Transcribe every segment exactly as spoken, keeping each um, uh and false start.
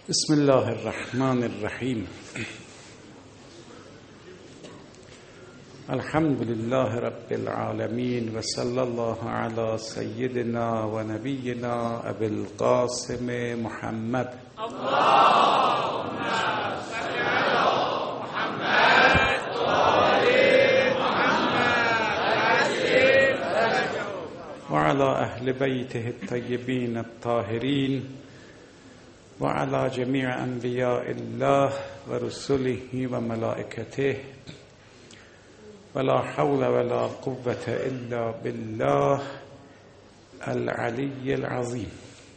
بسم الله الرحمن الرحیم. الحمد لله رب العالمین و صلی الله علی سیدنا و نبینا ابی القاسم محمد. اللهم صل علی محمد و آل محمد و علی اهل بیته الطیبین الطاهرین و علی جمیع انبیاء الله و رسله و ملائکته ولا حول ولا قوة الا بالله العلی العظیم.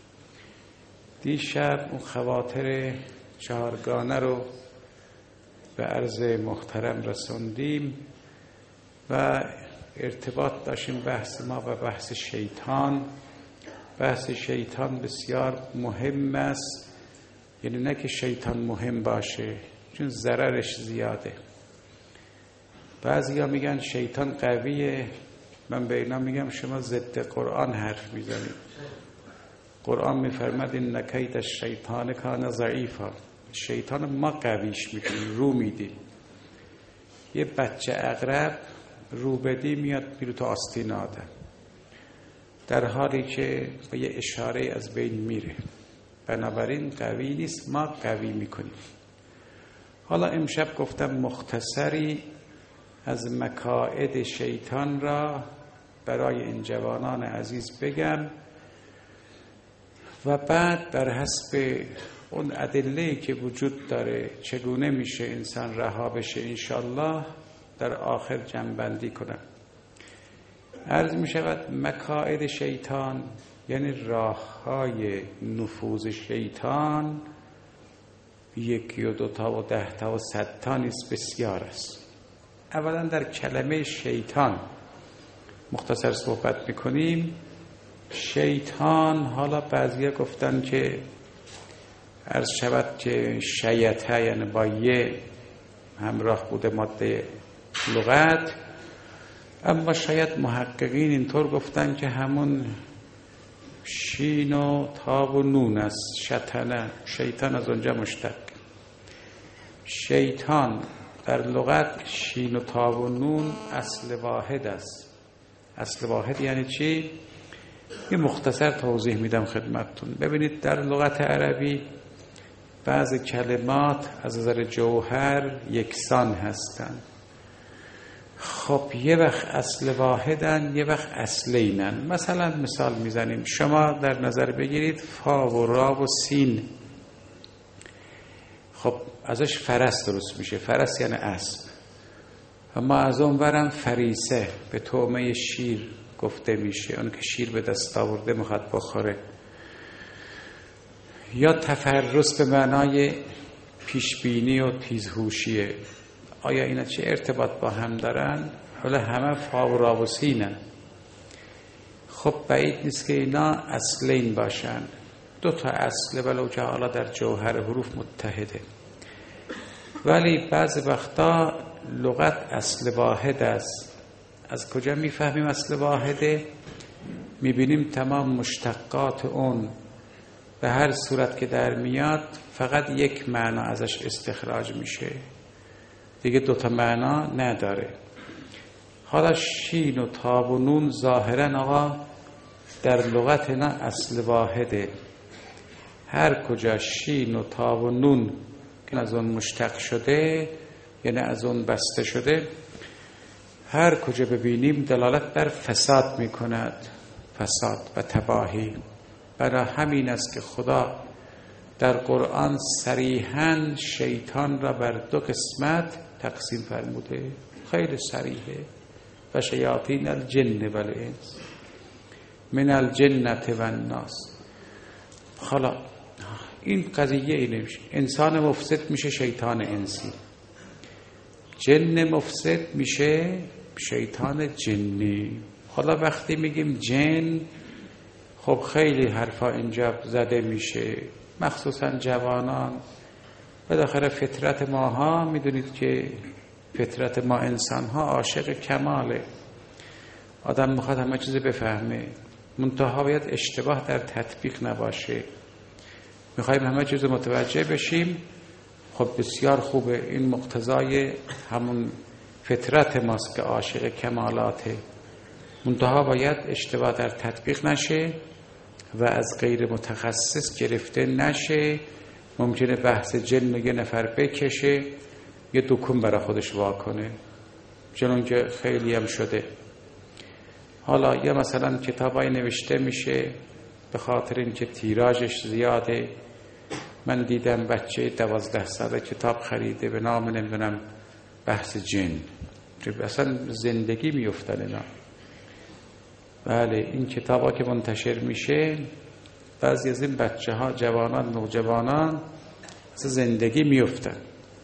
دیشب اون خواطر چهارگانه رو به عرض محترم رسوندیم و ارتباط داشتیم بحث ما و بحث شیطان. بحث شیطان بسیار مهم است، یعنی نه که شیطان مهم باشه، چون ضررش زیاده. بعضیا میگن شیطان قویه، من به اینا میگم شما ضد قرآن حرف میزنید. قرآن میفرماد ان کید الشیطان کان ضعیفا. شیطان ما قویش میکنیم، رو میدیم. یه بچه عقرب رو بدی میاد میره تو آستین آدم، در حالی که با یه اشاره از بین میره. بنابراین قوی نیست، ما قوی میکنیم. حالا امشب گفتم مختصری از مکائد شیطان را برای این جوانان عزیز بگم و بعد بر حسب اون ادله‌ای که وجود داره چگونه میشه انسان رها بشه انشالله در آخر جمع‌بندی کنم. عرض می شود مکائد شیطان یعنی راه های نفوذ شیطان یکی و دوتا و ده تا و صد تا نیست، بسیار است. اولا در کلمه شیطان مختصر صحبت میکنیم. شیطان، حالا بعضیا گفتن که عرض شود که شیطه یعنی با یه همراه بوده ماده لغت، اما شاید محققین اینطور گفتن که همون شین و تا و نون است. شطنه، شیطان از اونجا مشتق. شیطان در لغت شین و تا و نون اصل واحد است. اصل واحد یعنی چی؟ یه مختصر توضیح میدم خدمتتون. ببینید در لغت عربی بعض کلمات از نظر جوهر یکسان هستند. خب یه وقت اصل واحدن، یه وقت اصلینن. مثلا مثال میزنیم، شما در نظر بگیرید فا و را و سین. خب ازش فرس درست میشه. فرس یعنی اسب. اما از اون برم فریسه به طعمه شیر گفته میشه، اون که شیر به دست آورده میخواد بخوره. یا تفرس به معنای پیشبینی و تیزهوشیه. آیا اینا چه ارتباط با هم دارن؟ حالا همه فا و را و سینن. خب بعید نیست که اینا اصلین باشن. دو تا اصله ولو که حالا در جوهر حروف متحده، ولی بعض وقتا لغت اصل واحد است. از کجا میفهمیم اصل واحده؟ میبینیم تمام مشتقات اون به هر صورت که در میاد فقط یک معنا ازش استخراج میشه، دیگه دوتا معنا نداره. حالا شین و تا و نون ظاهرا آقا در لغت نه اصل واحده. هر کجا شین و تا و نون که از اون مشتق شده یعنی از اون بسته شده، هر کجا ببینیم دلالت بر فساد میکند، فساد و تباهی. برای همین است که خدا در قرآن صریحاً شیطان را بر دو قسمت تقسیم فرموده، خیلی صریحه. و شیاطین الجن و الانس من الجنة و الناس. حالا این قضیه اینه میشه، انسان مفسد میشه شیطان انسی، جن مفسد میشه شیطان جنی. حالا وقتی میگیم جن، خب خیلی حرفا اینجا زده میشه، مخصوصا جوانان. بالاخره فطرت ماها میدونید که فطرت ما انسان ها عاشق کماله. آدم میخواد همه چیز بفهمه، منتها باید اشتباه در تطبیق نباشه. میخوایم همه چیز متوجه بشیم. خب بسیار خوبه، این مقتضای همون فطرت ماست که عاشق کمالاته. منتها باید اشتباه در تطبیق نشه و از غیر متخصص گرفته نشه. ممکنه بحث جن یه نفر بکشه یه دکون برای خودش واکنه، چون که خیلی هم شده. حالا یا مثلا کتابای نوشته میشه به خاطر اینکه تیراژش زیاده. من دیدم بچه دوازده ساله کتاب خریده به نام نمیدونم بحث جن، اصلا زندگی میفتن اینا. بله این کتاب ها که منتشر میشه بعضی از این بچه ها جوانان نوجوانان اصلا زندگی میفتن.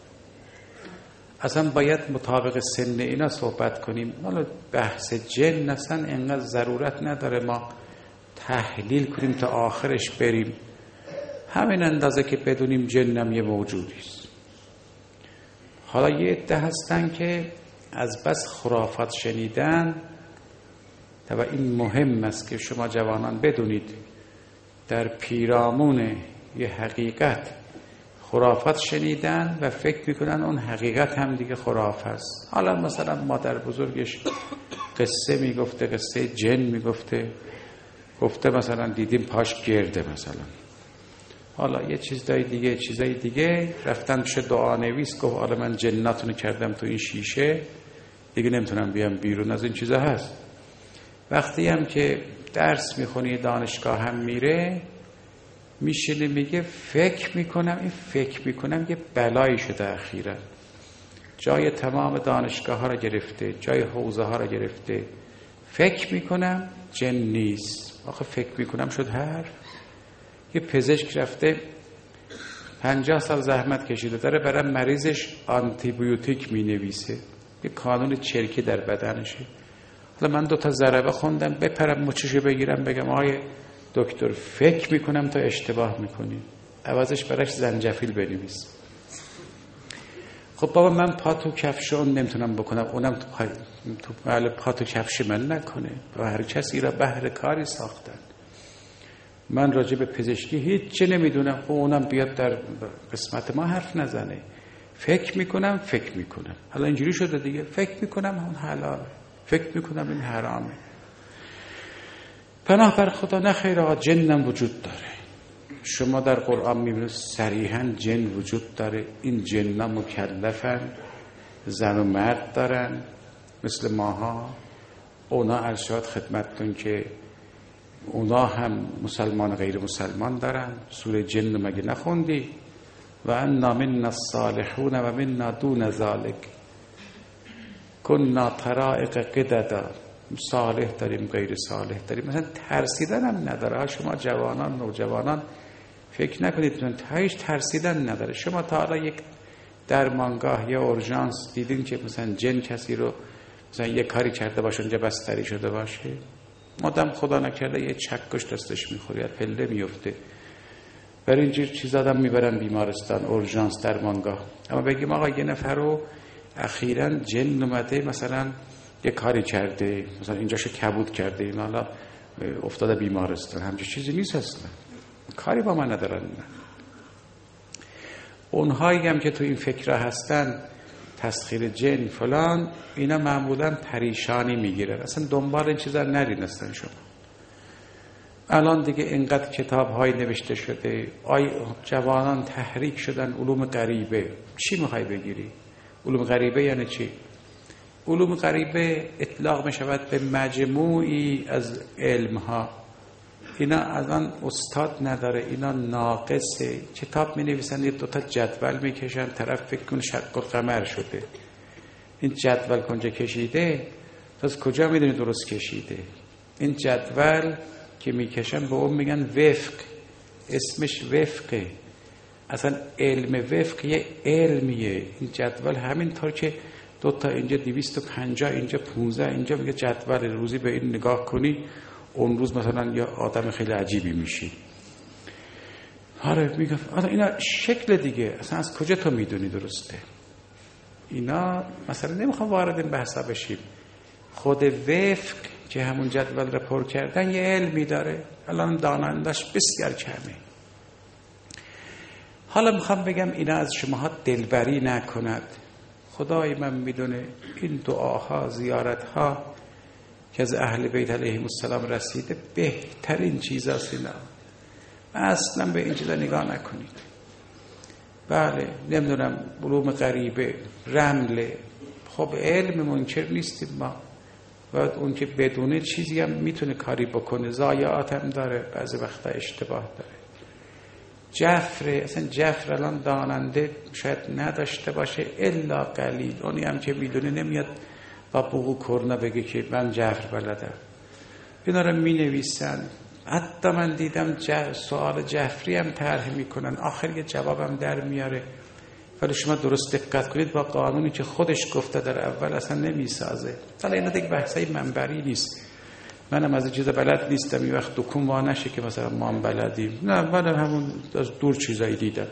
اصلا باید مطابق سن اینا صحبت کنیم. حالا بحث جن اصلا اینقدر ضرورت نداره ما تحلیل کنیم تا آخرش بریم. همین اندازه که بدونیم جنم یه موجودیست. حالا یه عده هستن که از بس خرافات شنیدن، و این مهم است که شما جوانان بدونید در پیرامون یه حقیقت خرافات شنیدن و فکر میکنن اون حقیقت هم دیگه خرافه است. حالا مثلا مادر بزرگش قصه میگفته، قصه جن میگفته، گفته مثلا دیدیم پاش گرده مثلا. حالا یه چیزای دیگه چیزای دیگه رفتن پیش دعا نویس، گفت حالا من جناتونو کردم تو این شیشه دیگه نمیتونم بیام بیرون. از این چیزا هست. وقتی هم که درس میخونی دانشگاه هم میره میشینه میگه فکر میکنم، این فکر میکنم یه بلایی شده اخیرا، جای تمام دانشگاه ها رو گرفته، جای حوزه ها رو گرفته. فکر میکنم جن نیست. آخه فکر میکنم شد حرف. یه پزشک رفته پنجاه سال زحمت کشیده داره برای مریضش آنتی بیوتیک می نویسه، یه کانون چرکی در بدنشه. حالا من دو تا ضربه خوندم بپرم مچشو بگیرم بگم آقای دکتر فکر میکنم تا اشتباه میکنی، عوضش براش زنجفیل بنویس. خب بابا من پا تو کفش اون نمیتونم بکنم، اونم تو پا تو پا, پا تو کفش من نکنه. و هر کسی را بهر کاری ساختن. من راجع به پزشکی هیچ چه نمیدونم، اونم بیاد در قسمت ما حرف نزنه. فکر میکنم فکر میکنم حالا اینجوری شده دیگه. فکر میکنم اون حلاله، فکر میکنم این حرامه. پناه بر خدا نخیر آقا، جنم وجود داره. شما در قرآن میبینید صریحا جن وجود داره. این جن‌ها مکلفن، زن و مرد دارن مثل ماها. اونا ارشاد خدمتتون که اونا هم مسلمان غیر مسلمان دارن. سوره جن مگه نخوندی؟ و انا منا الصالحون و منا دون ذلک کنا طرائق قددا. صالح داریم غیر صالح داریم. مثلا ترسیدن هم نداره. شما جوانان نوجوانان فکر نکنید من تایش ترسیدن نداره. شما تا حالا یک درمانگاه یا اورژانس دیدین که مثلا جن کسی رو مثلا یک کاری کرده باشه اونجا بستری شده باشه؟ مادام خدا نکرده یه چکش دستش میخوره یا پله میفته. برای اینجور چیز آدم میبرن بیمارستان، اورژانس، درمانگاه. اما بگیم آقا یه نفر رو اخیراً جن اومده مثلا یه کاری کرده، مثلا اینجاشو کبود کرده، این حالا افتاده بیمارستان، همچین چیزی نیست اصلا. کاری با من ندارن. اونهایی هم که تو این فکرها هستن تسخیر جن فلان، اینا معمولا پریشانی میگیرن. اصلا دنبال این چیزا نرین اصلا. شما الان دیگه اینقدر کتاب های نوشته شده، آی جوانان تحریک شدن علوم غریبه. چی میخوای بگیری؟ علوم غریبه یعنی چی؟ علوم غریبه اطلاق میشود به مجموعی از علم ها. اینا الان استاد نداره، اینا ناقصه. کتاب می نویسن یه دوتا جدول میکشن، طرف فکر کن شق القمر شده. این جدول کنجا کشیده، از کجا میدونی درست کشیده؟ این جدول که میکشن به اون میگن وفق، اسمش وفقه. اصلا علم وفق یه علمیه. این جدول همینطور که دوتا اینجا دویست و پنجاه اینجا پونزده اینجا میگه جدول، روزی به این نگاه کنی اون روز مثلا یا آدم خیلی عجیبی میشی. آره میگه آره اینا شکل دیگه. اصلا از کجا تو میدونی درسته؟ اینا مثلا نمیخوام وارد این بحثا بشیم. خود وفق که همون جدول رو پر کردن یه علمی داره. الان دانندش بسیار کمه. حالا میخوام بگم اینا از شماها دلبری نکند. خدای من میدونه این دعاها، زیارتها که از اهل بیت علیهم السلام رسیده بهترین چیزاست. اینا اصلا به این چیزا نگاه نکنید. بله نمیدونم علوم غریبه، رمله، خب علم منکر نیستیم ما، باید اون که بدونه چیزی هم میتونه کاری بکنه، ضایعات هم داره، بعضی وقتا اشتباه داره. جفره، اصلا جفر الان داننده شاید نداشته باشه الا قلیل، اونی هم که میدونه نمیاد با بوغو کرنا بگه که من جفر بلدم. اینا رو می نویسن. حتی من دیدم جف... سوال جفری هم طرح میکنن، آخر یه جوابم در میاره، ولی شما درست دقت کنید با قانونی که خودش گفته در اول اصلا نمیسازه. حالا اینا دیگه بحثای منبری نیست، منم از چیز بلد نیستم این وقت دکون وا نشه که مثلا ما هم بلدیم، نه منم همون از دور چیزایی دیدم.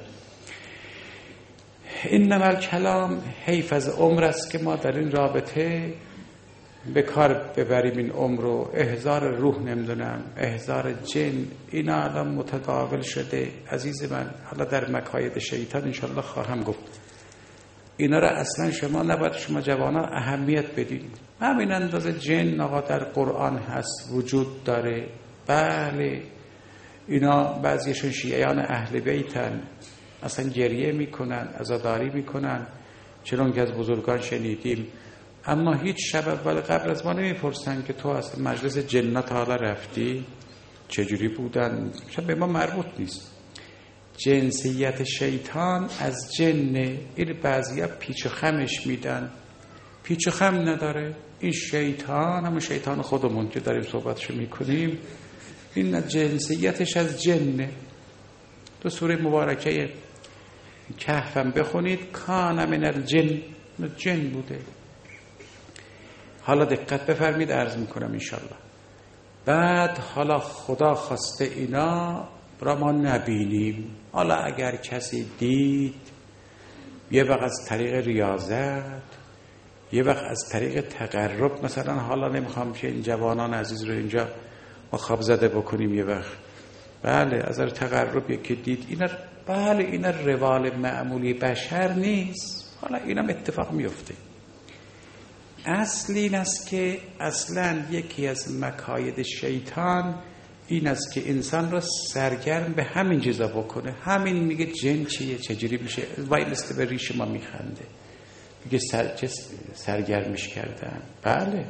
اینما الکلام، حیف از عمر است که ما در این رابطه به کار ببریم این عمر رو. احضار روح، نمیدونم احضار جن، اینا الان متداول شده عزیز من. حالا در مکاید شیطان انشالله خواهم گفت. اینا را اصلا شما نباید، شما جوانان اهمیت بدید. همین اندازه جن آقا در قرآن هست، وجود داره. بله اینا بعضیشون شیعیان اهل بیتن، اصلا گریه میکنن، عزاداری میکنن، چون که از بزرگان شنیدیم. اما هیچ شب اول قبل از ما نمیپرسن که تو اصلا مجلس جنات حالا رفتی؟ چجوری بودن؟ شب به ما مربوط نیست. جنسیت شیطان از جنه. این بعضی ها پیچ و خمش میدن، پیچ و خم نداره. این شیطان همون شیطان خودمون که داریم صحبتشو میکنیم، این جنسیتش از جنه. تو سوره مبارکه کهفم بخونید، کان من الجن، جن بوده. حالا دقت بفرمید، عرض میکنم انشالله. بعد حالا خدا خواسته اینا را ما نبینیم. حالا اگر کسی دید، یه وقت از طریق ریاضت، یه وقت از طریق تقرب، مثلا حالا نمیخوام که این جوانان عزیز رو اینجا ما خواب زده بکنیم، یه وقت بله از تقرب یکی دید اینا، بله اینا روال معمولی بشر نیست. حالا اینم اتفاق میفته. اصل این است که اصلا یکی از مکاید شیطان این است که انسان را سرگرم به همین چیزا بکنه. همین میگه جن چیه، چجوری میشه، وای مثل به ریش ما میخنده، میگه سر... چه سرگرمش کردن. بله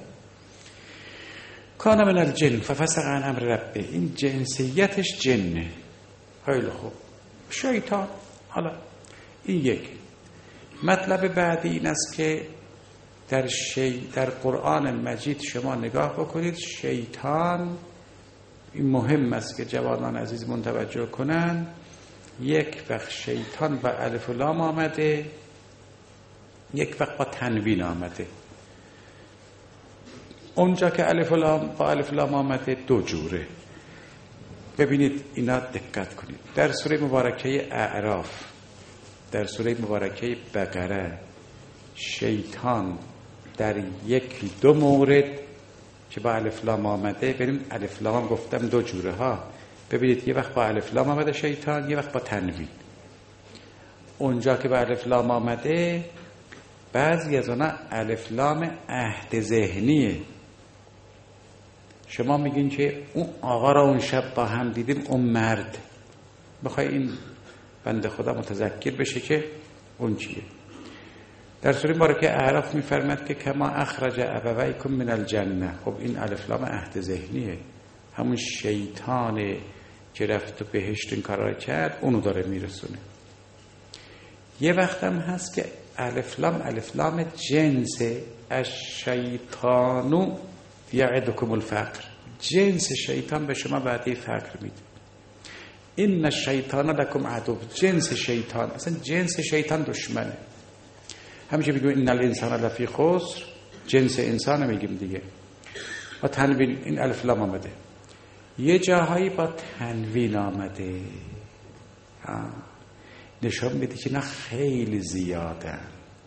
کان من الجن ففسق عن امر ربه، این جنسیتش جنه. خیلی خوب، شیطان. حالا این یک مطلب بعدی این است که در شی... در قرآن مجید شما نگاه بکنید، شیطان، این مهم است که جوانان عزیز متوجه کنن. یک وقت شیطان با الف و لام آمده، یک وقت با تنوین آمده. اونجا که الف و لام با الف و لام آمده دو جوره. ببینید اینا دقت کنید. در سوره مبارکه اعراف، در سوره مبارکه بقره، شیطان در یک دو مورد که با الف لام آمده، ببینیم الف لام گفتم دو جوره ها. ببینید یه وقت با الف لام آمده شیطان، یه وقت با تنوین. اونجا که با الف لام آمده، بعضی از اونا الف لام عهد ذهنیه. شما میگین که اون آقا را اون شب با هم دیدیم، اون مرد، بخوای این بنده خدا متذکر بشه که اون چیه. در سوره مبارکه اعراف میفرماد که کما اخرج ابویکم من الجنه. خب این الف لام عهد ذهنیه، همون شیطانه که رفت و بهشت این کارا کرد، اونو داره میرسونه. یه وقت هم هست که الف لام الف لام جنس، الشیطانو یعدکم الفقر، جنس شیطان به شما وعده فقر میده. این الشیطان لکم عدو، جنس شیطان، اصلا جنس شیطان دشمنه. همیشه میگیم این الانسان لفی خسر، جنس انسان میگیم دیگه. با تنوین این الف لام آمده، یه جاهایی با تنوین آمده، نشون میده که نه خیلی زیادن.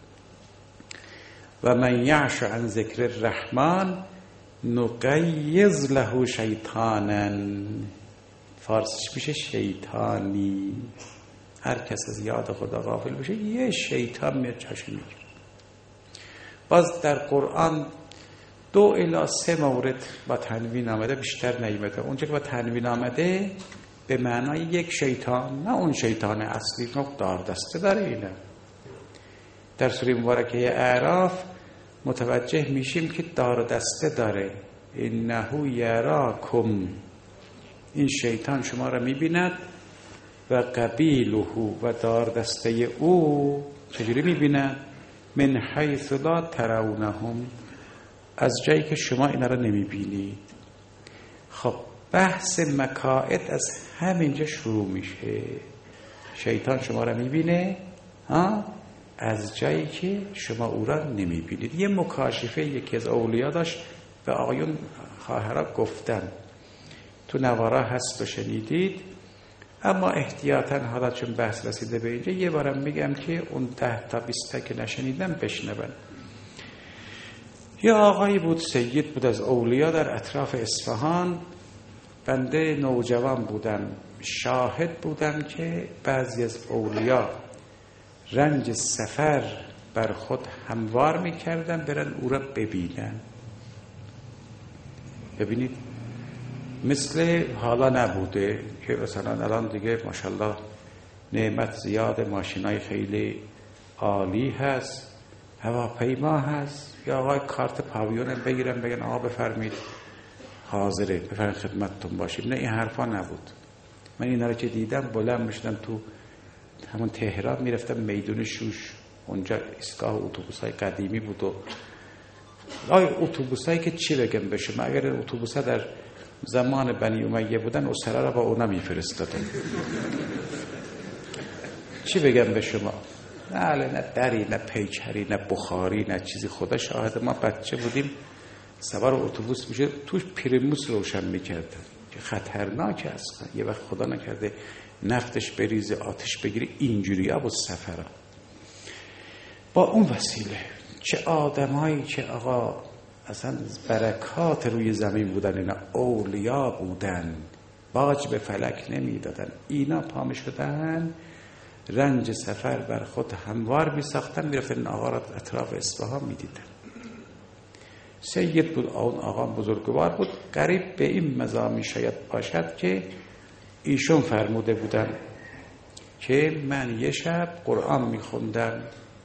و من یعش عن ذکر الرحمن نقیض له شیطانا، فارسیش میشه شیطانی. هر کس از یاد خدا غافل بشه یه شیطان میاد جاش میگیره. باز در قرآن دو الی سه مورد با تنوین آمده، بیشتر نیامده. اونجا که با تنوین آمده به معنای یک شیطان، نه اون شیطان اصلی که دار دسته داره. اینه در سوره مبارکه اعراف متوجه میشیم که دار دسته داره. انه یراکم، این شیطان شما را میبیند، و قبیله و دار دسته او چجوری میبیند؟ من حیث لا ترونهم، از جایی که شما اینا را نمیبینید. خب بحث مکائد از همینجا شروع میشه. شیطان شما را میبینه ها از جایی که شما او را نمیبینید. یه مکاشفه یکی از اولیاء داشت به آقایون خواهرها گفتن، تو نوارا هست و شنیدید، اما احتیاطاً حالا چون بحث رسیده به اینجا یه بارم میگم که اون ده تا بیست تا که نشنیدم بشنون. یه آقایی بود، سید بود از اولیاء در اطراف اصفهان. بنده نوجوان بودم، شاهد بودم که بعضی از اولیاء رنج سفر بر خود هموار میکردن برن او را ببینن. ببینید مثل حالا نبوده که مثلا الان دیگه ماشاءالله نعمت زیاد، ماشینای خیلی عالی هست، هواپیما هست، یا آقای کارت پاویون بگیرن بگن آقا بفرمید حاضره بفرمید خدمتتون باشیم. نه این حرفا نبود. من اینا رو که دیدم بلند میشدم تو همون تهران میرفتم میدون شوش، اونجا ایستگاه اتوبوسای قدیمی بود و آی اتوبوسایی که چی بگم به شما، اگر اتوبوسا در زمان بنی امیه بودن اسرا را با اونا میفرستادن. چی بگم به شما؟ نه نه دری، نه پیکری، نه بخاری، نه چیزی. خدا شاهد ما بچه بودیم سوار اتوبوس میشه توش پریموس روشن میکردن که خطرناک است. یه وقت خدا نکرده نفتش بریزه آتش بگیره اینجوری ها بود سفرها. با اون وسیله چه آدمایی که آقا اصلا برکات روی زمین بودن، اینا اولیا بودن، باج به فلک نمیدادن، اینا پا می شدن رنج سفر بر خود هموار می ساختن، می رفتن آقا را اطراف اصفهان می دیدن. سید بود، اون آقا بزرگوار بود. قریب به این مضامین شاید باشد که ایشون فرموده بودن که من یه شب قرآن می خوندم،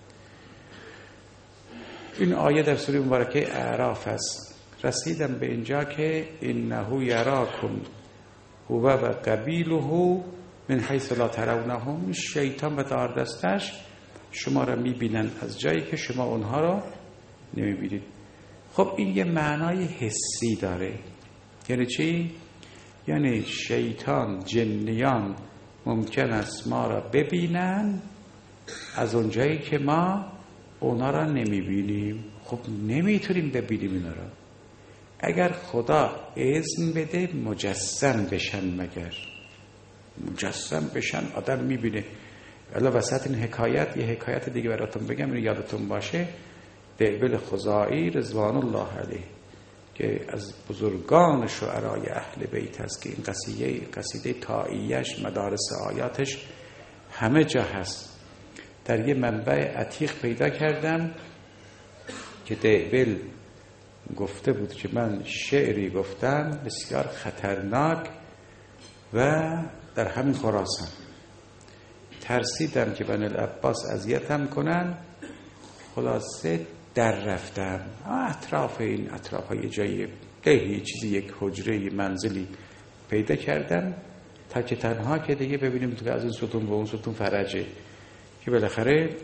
این آیه در سوره مبارکه اعراف است، رسیدم به اینجا که انه یراکم هو و قبیله من حیث لا ترونهم، شیطان و دار دستش شما را میبینن از جایی که شما اونها را نمیبینید. خب این یه معنای حسی داره. یعنی چی؟ یعنی شیطان، جنیان ممکن است ما را ببینن از اون جایی که ما اونا را نمیبینیم. خب نمیتونیم ببینیم اینا را. اگر خدا اذن بده مجسم بشن، مگر مجسم بشن آدم میبینه. الا وسط این حکایت یه حکایت دیگه براتون بگم، اینو یادتون باشه. دعبل خزاعی رضوان الله علیه که از بزرگان شعرای اهل بیت است که این قصیده قصیده تائیش مدارس آیاتش همه جا هست. در یه منبع عتیق پیدا کردم که دعبل گفته بود که من شعری گفتم بسیار خطرناک و در همین خراسان ترسیدم که بنی العباس اذیتم کنن، خلاصه در رفتم اطراف این اطراف های جایی دهی چیزی یک حجره منزلی پیدا کردم تا که تنها که دیگه ببینیم تو از این ستون به اون ستون فرجه، که بالاخره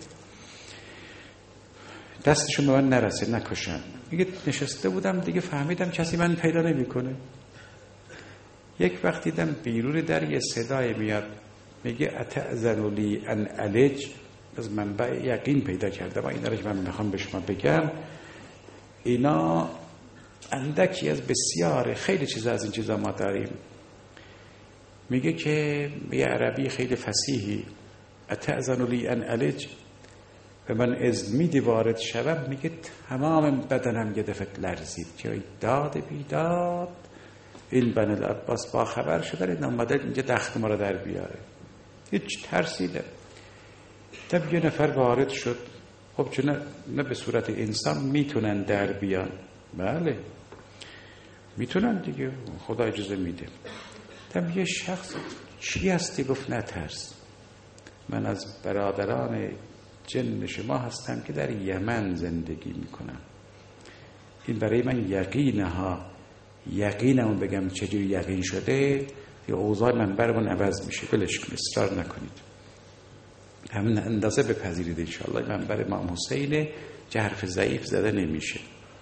دستشون به من نرسه نکشن. میگه نشسته بودم دیگه فهمیدم کسی من پیدا نمیکنه. یک وقت دیدم بیرون در یه صدای میاد میگه اتأذن لی ان الج. از منبع یقین پیدا کردم اینا رو که من میخوام به شما بگم. اینا اندکی از بسیار خیلی چیزا از این چیزا ما داریم. میگه که یه عربی خیلی فصیحی اتأذن لی ان الج، و من اذن میدی وارد شوم، میگه تمام بدنم یه دفعه لرزید که داد بیداد این بنی العباس با خبر شدن این اومده اینجا دخت ما رو در بیاره. هیچ ترسیده. تب یه نفر وارد شد. خب چون نه به صورت انسان میتونن در بیان، بله میتونن دیگه، خدا اجازه میده. تب یه شخص چی هستی؟ گفت نترس، من از برادران جن شما هستم که در یمن زندگی میکنم. این برای من یقینه ها، یقینمو بگم چجوری یقین شده، یه اوضاع منبرمون عوض میشه. بلش کن، اصرار نکنید، همین اندازه بپذیرید انشاءالله. منبر امام حسین حرف ضعیف زده نمیشه.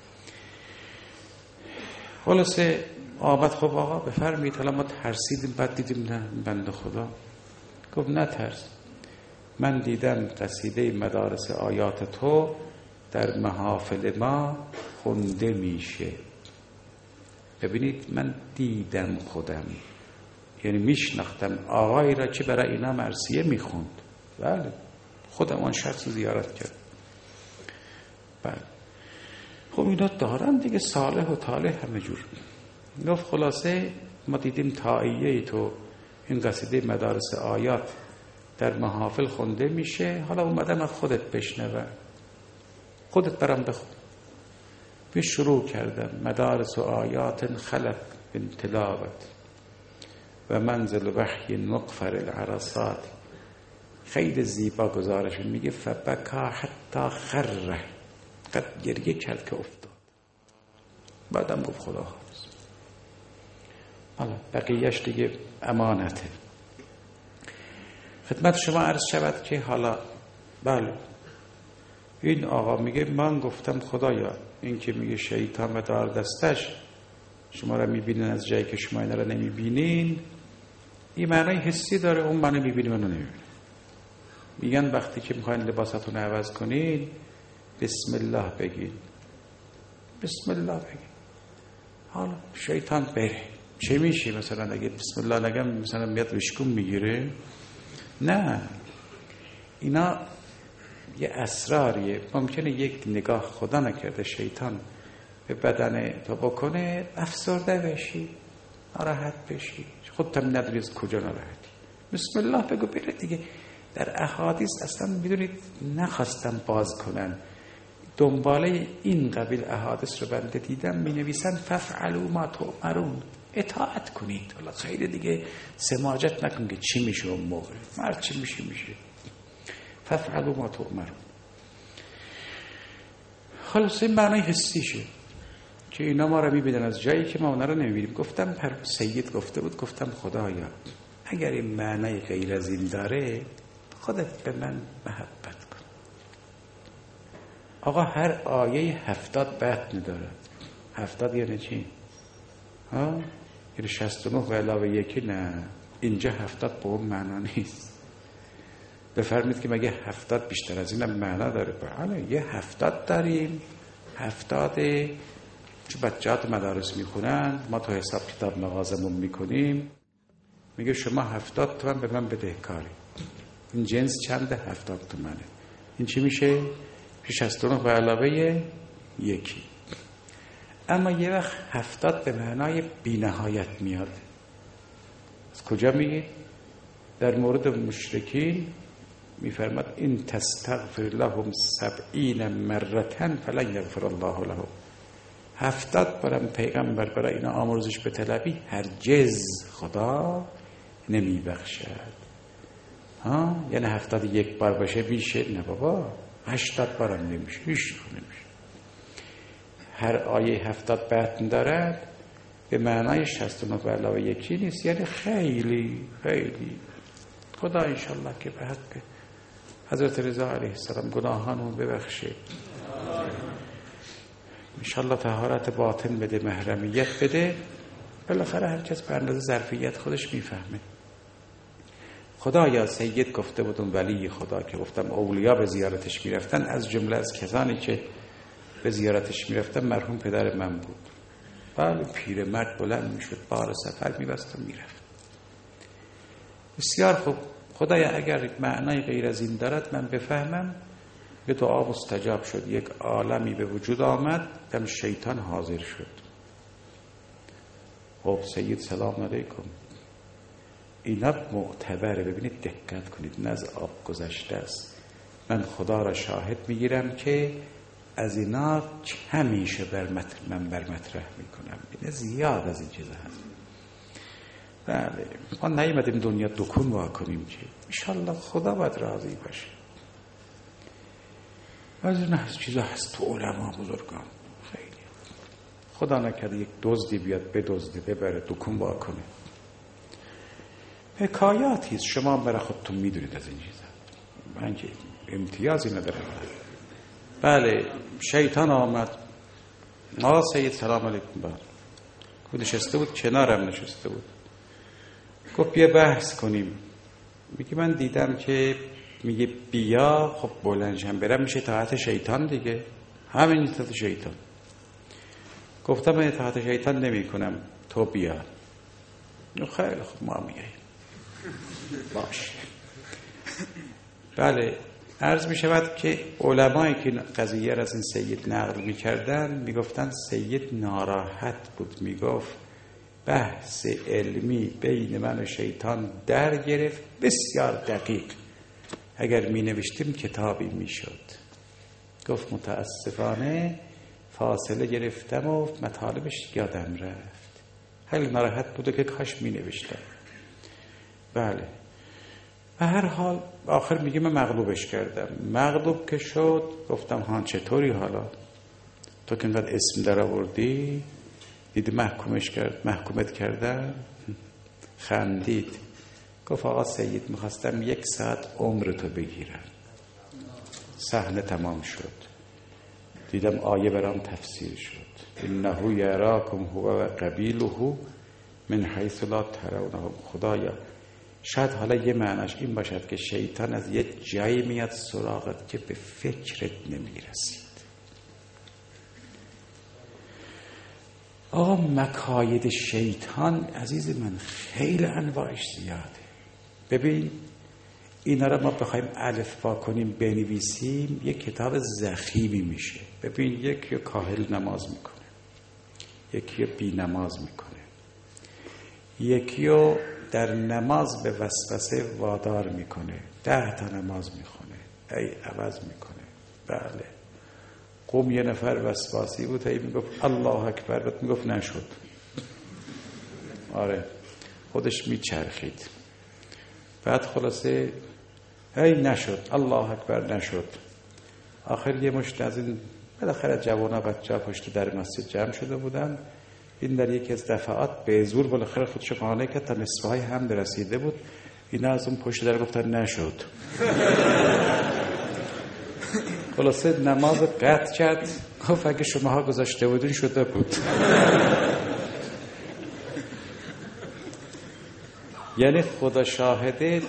خلاصه آمد. خب آقا بفرمایید. حالا ما ترسیدیم، بعد دیدیم نه بنده خدا. گفت نه ترس، من دیدم قصیده مدارس آیات تو در محافل ما خونده میشه. ببینید من دیدم خودم، یعنی میشناختم آقایی را که برای اینا مرثیه میخوند. بله خودم آن شخص زیارت کرد. بله خب اینا دارن دیگه، صالح و طالح همه جور. گفت خلاصه ما دیدیم تائیه تو این قصیده مدارس آیات در محافل خونده میشه، حالا اومدم از خودت بشنوم، خودت برام بخون. به شروع کردم مدارس و آیات خلق من تلاوت و منزل وحی مقفر العرصات. خیلی زیبا گزارش میگه فبکا حتی خره، قد گریه کرد که افتاد. بعدم گفت خدا حافظ. حالا بقیهش دیگه امانته. خدمت شما عرض شود که حالا بله این آقا میگه من گفتم خدایا این که میگه شیطان و دار دستش شما را میبینین از جایی که شما اینا را نمیبینین، این معنی حسی داره. اون معنی میبینی منو نمیبینی. میگن وقتی که میخواین لباساتون عوض کنین بسم الله بگین، بسم الله بگین. حالا شیطان بره چه میشه؟ مثلا اگه بسم الله نگم مثلا میاد وشکون میگیره؟ نه، اینا یه اسراریه. ممکنه یک نگاه خدا نکرده شیطان به بدن تو بکنه، افسرده بشی، ناراحت بشی، خودت هم نداری از کجا ناراحتی. بسم الله بگو بره دیگه. در احادیث اصلا میدونید نخواستم باز کنن، دنباله این قبیل احادیث رو بنده دیدم می نویسن ففعلوا ما تؤمرون، اطاعت کنید. حالا خیلی دیگه سماجت نکن که چی میشه اون موقع، مرد چی میشه میشه. ففعلوا ما تؤمرون. خلاص این معنی حسیشه که اینا ما رو میبینن از جایی که ما اونا رو نمیبینیم. گفتم پر سید گفته بود، گفتم خدایا اگر این معنی غیر از این داره خودت به من محبت کن. آقا هر آیه هفتاد بطن داره. هفتاد یعنی چی؟ ها؟ یعنی شصت و نه و علاوه یکی؟ نه، اینجا هفتاد به اون معنا نیست. بفرمید که مگه هفتاد بیشتر از این هم معنا داره؟ بله یه هفتاد داریم. هفتاد چه بچه‌ها مدارس میخونن، ما تو حساب کتاب مغازمون میکنیم، میگه شما هفتاد تومن به من بدهکاری. این جنس چنده؟ هفتاد تومنه. این چی میشه؟ شصت و نه به علاوه یکی. اما یه وقت هفتاد به معنای بی نهایت میاد. از کجا میگه؟ در مورد مشرکین میفرماد این تستغفر لهم سبعین مرتن فلن یغفر الله لهم. هفتاد بارم پیغمبر برای اینا آمرزش به طلبی هرگز خدا نمی بخشد. ها؟ یعنی هفتاد یک بار باشه میشه؟ نه بابا، هشتاد بارم نمیشه، هیچ نمیشه. هر آیه هفتاد بطن دارد به معنای شصت و نه به علاوه یکی نیست، یعنی خیلی خیلی. خدا انشالله که به حق حضرت رضا علیه السلام گناهانو ببخشه، انشالله طهارت باطن بده، محرمیت بده. بالاخره هر کس به اندازه ظرفیت خودش میفهمه. خدایا سید گفته بودم ولی خدا که گفتم اولیا به زیارتش میرفتن، از جمله از کسانی که به زیارتش میرفتن مرحوم پدر من بود. بله پیرمرد بلند میشد، بار سفر میبست و میرفت. بسیار خوب. خدایا اگر معنای غیر از این دارد من بفهمم. یه دعا مستجاب شد، یک عالمی به وجود آمد، دم شیطان حاضر شد. خب سید سلام علیکم. اینا معتبره. ببینید دقت کنید، نه از آب گذشته است. من خدا را شاهد میگیرم که از اینا همیشه بر من بر مطرح میکنم. این زیاد از این چیزا هست. بله ما نیومدیم دنیا دکون وا کنیم که انشالله خدا باید راضی باشه. از این هست چیزا هست تو علما بزرگان خیلی. خدا نکرده یک دزدی بیاد بدزده ببره دکون وا کنه. حکایاتی است، شما برای خودتون میدونید از این چیزا، من که امتیازی ندارم. بله شیطان آمد. آقا سید سلام علیکم. بله خود نشسته بود، کنارم نشسته بود. گفت بیا بحث کنیم. میگه من دیدم که میگه بیا، خب بلندشم برم میشه اطاعت شیطان دیگه، همین اطاعت شیطان. گفتم من اطاعت شیطان نمی کنم، تو بیا. خیلی خب ما میگیم باشه. بله عرض می شود که علمایی که قضیه را از این سید نقل می کردن می گفتن سید ناراحت بود، می گفت بحث علمی بین من و شیطان در گرفت بسیار دقیق، اگر می نوشتیم کتابی می شد. گفت متاسفانه فاصله گرفتم و مطالبش یادم رفت. خیلی ناراحت بود که کاش می نوشتم. بله به هر حال آخر میگه من مغلوبش کردم. مغلوب که شد گفتم ها چطوری حالا تو که اینقدر اسم در آوردی، دیدی محکومش کرد محکومت کردن؟ خندید. گفت آقا سید میخواستم یک ساعت عمرتو بگیرم. صحنه تمام شد، دیدم آیه برام تفسیر شد. انه یراکم هو و قبیله من حیث لا ترونهم. خدایا شاید حالا یه معناش این باشد که شیطان از یه جایی میاد سراغت که به فکرت نمیرسید. آقا مکاید شیطان عزیز من خیلی انواعش زیاده. ببین اینا را ما بخوایم الفبا کنیم بنویسیم یک کتاب ضخیمی میشه. ببین یکی کاهل نماز میکنه، یکی بی نماز میکنه، یکی رو در نماز به وسوسه وادار میکنه، ده تا نماز میخونه ای عوض میکنه. بله قوم یه نفر وسواسی بود ای میگفت الله اکبر، بعد میگفت نشد. آره خودش میچرخید. بعد خلاصه ای نشد الله اکبر نشد. آخر یه مشت از این بالاخره جوانا بچه ها پشت در مسجد جمع شده بودن. این در یکی از دفعات به زور بالاخره خودش قانع کرد تا نصفه های هم رسیده بود. اینا از اون پشت در گفتن نشد. خلاصه نماز قطع کرد. گفت اگه شماها گذاشته بودین شده بود. یعنی خدا شاهده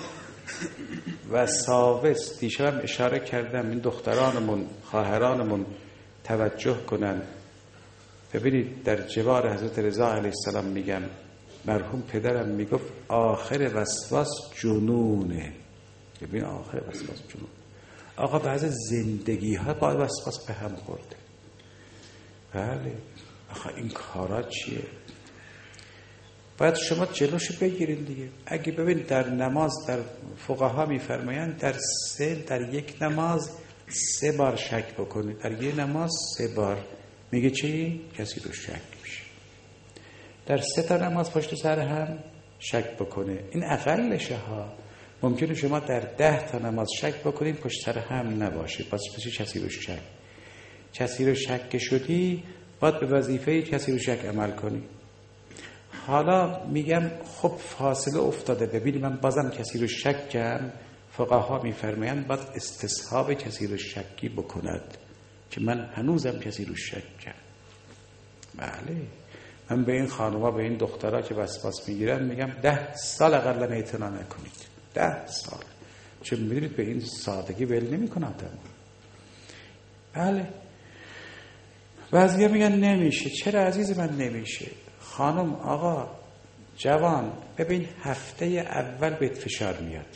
وساوس. دیشب هم اشاره کردم این دخترانمون خواهرانمون توجه کنن. ببینید در جوار حضرت رضا علیه السلام میگم مرحوم پدرم میگفت آخر وسواس جنونه. ببین آخر وسواس جنون. آقا بعضی زندگی ها با وسواس به هم خورده. بله آقا این کارا چیه؟ باید شما جلوش بگیرین دیگه. اگه ببین در نماز در فقها میفرمایند در سه در یک نماز سه بار شک بکنید، در یک نماز سه بار. میگه چی؟ کسی رو شک میشه. در سه تا نماز پشت سر هم شک بکنه، این اقلشه ها. ممکنه شما در ده تا نماز شک بکنید پشت سر هم نباشه، پس بسی کسی رو شک کسی رو شک شدی باید به وظیفه کسی رو شک عمل کنی. حالا میگم خب فاصله افتاده، ببینی من بازم کسی رو شک کنم. فقها میفرمایند باید استصحاب کسی رو شکی بکند که من هنوزم کسی رو شک کنم. بله من به این خانوما به این دخترها که وسواس میگیرن میگم ده سال اقلا اعتنا نکنید. ده سال. چون میدونید به این سادگی ول نمی کنند. بله بعضیا میگن نمیشه. چرا عزیز من نمیشه؟ خانم آقا جوان ببین هفته اول بهت فشار میاد،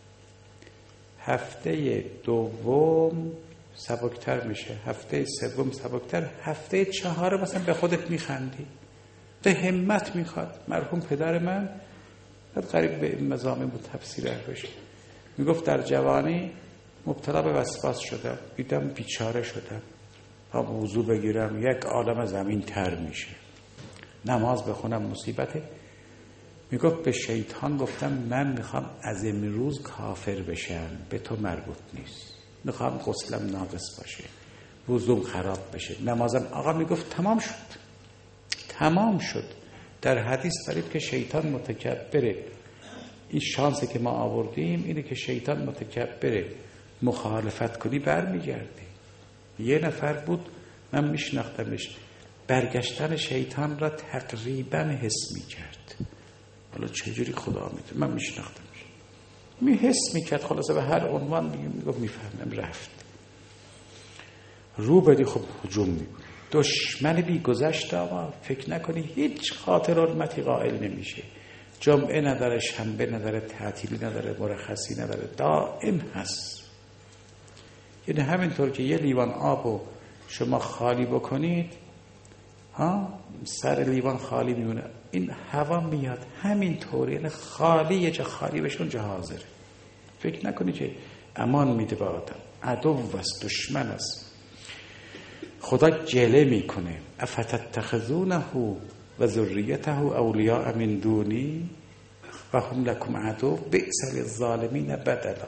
هفته دوم سبکتر میشه، هفته سوم سبکتر، هفته چهارم مثلا به خودت میخندی، به همت میخواد. مرحوم پدر من بعد قریب به این مضامین بود تفسیر بشه. میگفت در جوانی مبتلا به وسواس شدم، دیدم بیچاره شدم، تا موضوع بگیرم یک عالم زمین تر میشه، نماز بخونم مصیبته. میگفت به شیطان گفتم من میخوام از امروز کافر بشم، به تو مربوط نیست، میخوام غسلم ناقص باشه، وضوم خراب بشه، نمازم. آقا میگفت تمام شد، تمام شد. در حدیث دارید که شیطان متکبره. این شانسی که ما آوردیم اینه که شیطان متکبره، مخالفت کنی برمیگرده. یه نفر بود من میشناختمش، برگشتن شیطان را تقریبا حس میکرد. حالا چجوری خدا میدونه، من میشناختمش، می حس میکرد. خلاصه به هر عنوان میگم میفهمم. رفت رو بدی خب هجوم میکنه. دشمن بی گذشت. آقا فکر نکنی هیچ خاطر حرمتی قائل نمیشه. جمعه نداره، شنبه نداره، تعطیلی نداره، مرخصی نداره، دائم هست. یعنی همینطور که یه لیوان آبو شما خالی بکنید، ها سر لیوان خالی میمونه، این هوا میاد همینطوری. یعنی خالی یه جا خالی بشه اونجا حاضره. فکر نکنی که امان میده به آدم. عدو است، دشمن است. خدا جله میکنه. افتتخذونه و ذریته اولیاء من دونی و هم لکم عدو بئس للظالمین بدلا.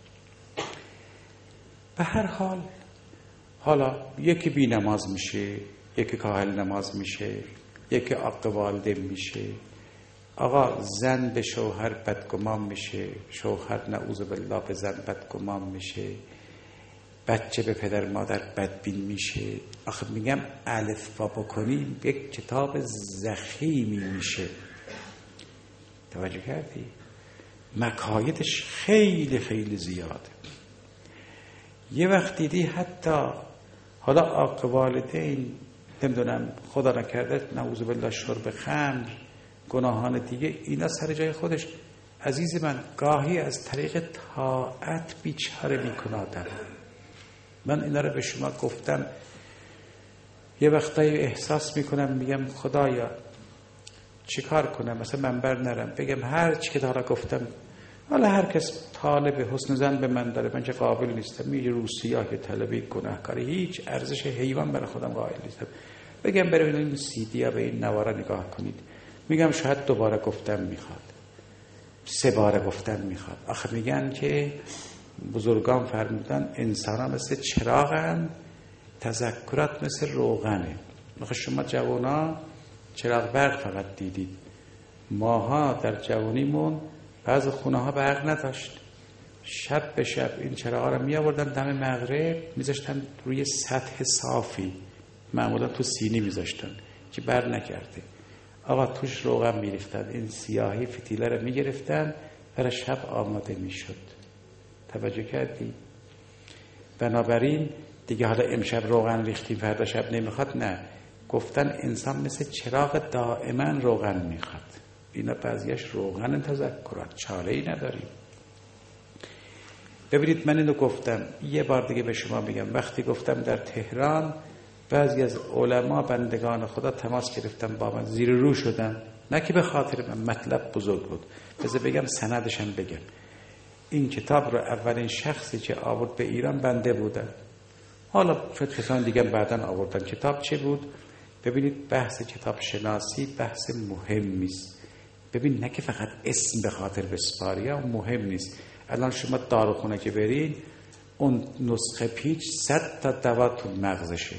به هر حال حالا یکی بی نماز میشه، یکی کاهل نماز میشه، یکی عاق والدین میشه. آقا زن به شوهر بدگمان میشه، شوهر نعوذ بالله به زن بدگمان میشه، بچه به پدر مادر بدبین میشه. آخه میگم الفبا بکنیم یک کتاب ضخیمی میشه. توجه کردی؟ مکایدش خیلی خیلی زیاده. یه وقت دیدی حتی حالا عاق والدین، نمیدونم خدا نکرده نعوذ بالله شرب خمر، گناهان دیگه، اینا سر جای خودش. عزیز من گاهی از طریق طاعت بیچاره میکنه آدم. من اینا رو به شما گفتم. یه وقتایی احساس میکنم میگم خدایا چی کار کنم، مثلا منبر نرم بگم هر چی که دارا گفتم، حالا هر کس طالب حسن زن به من داره، من چه قابل نیستم، میگه روسیا که طلبی گناهکاری، هیچ ارزش حیوان برای خودم قائل نیستم. بگم برید این سی دی یا به این نوارا نگاه کنید، میگم شاید دوباره گفتم میخواد، سه بار گفتم میخواد. آخه میگن که بزرگان فرمودن انسان ها مثل چراغن، تذکرات مثل روغنه. آخه شما جوانا چراغ برق فقط دیدید، ماها در جوانیمون بعض خونه ها برق نداشت. شب به شب این چراغ ها رو می آوردن دم مغرب میذاشتن روی سطح صافی، معمولا تو سینی میذاشتن که بر نکرده. آقا توش روغن میریختن، این سیاهی فتیله رو میگرفتن برای شب آماده میشد. توجه کردی؟ بنابراین دیگه حالا امشب روغن ریختیم فردا شب نمیخواد، نه، گفتن انسان مثل چراغ دائما روغن میخواد. اینا بعضیش روغن تذکرات، چاره ای نداریم. ببینید من اینو گفتم، یه بار دیگه به شما میگم. وقتی گفتم در تهران بعضی از علما بندگان خدا تماس گرفتن با من، زیر رو شدن، نه که به خاطر من، مطلب بزرگ بود. بذار بگم سندشم بگم. این کتاب رو اولین شخصی که آورد به ایران بنده بودم. حالا شاید کسان دیگه بعداً آوردن. کتاب چه بود؟ ببینید بحث کتاب شناسی بحث مهمی است. ببین نه که فقط اسم به خاطر بسپاری، ها مهم نیست. الان شما داروخونه که برید، اون نسخه پیچ صد تا دوا تو مغزشه.